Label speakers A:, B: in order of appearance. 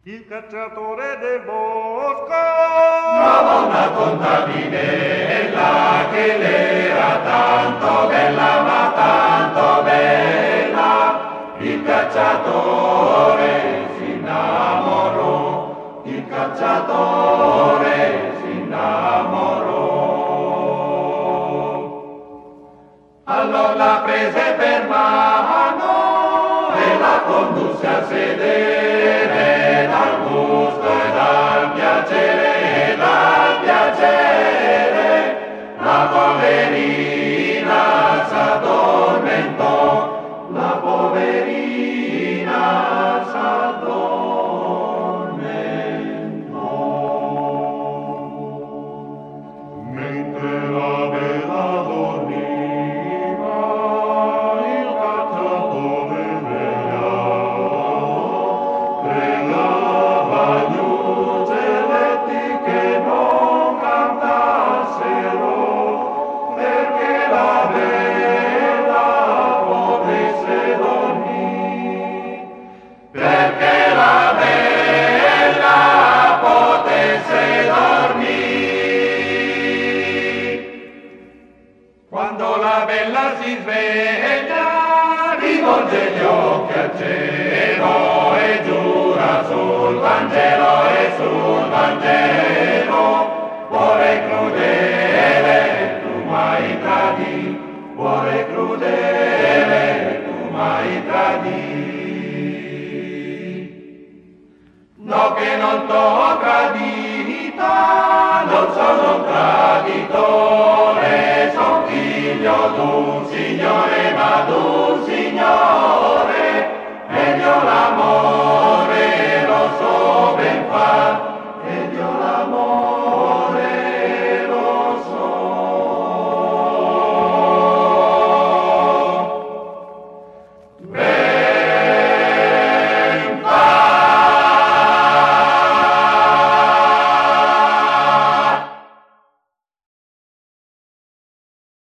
A: Il cacciatore del bosco,
B: una donna contadinella che l'era tanto bella, ma tanto bella. Il cacciatore si innamorò, il cacciatore si innamorò. Allora la prese per mano e la condusse a sedere dal gusto e dal piacere, la poverina s'addormentò, la poverina s'addormentò. Mentre la bella dormiva, il cacciatore pregava gli uccelletti che non cantassero, perché la bella potesse dormire, perché la bella potesse dormire. Quando la bella si sveglia, rivolge gli occhi al cielo e giura sul Vangelo e sul Vangelo. Cuore crudele, tu m'hai tradito, cuore crudele, tu m'hai tradito. No, che non t'ho tradita, non sono un traditore, son figlio d'un signore, ma d'un signore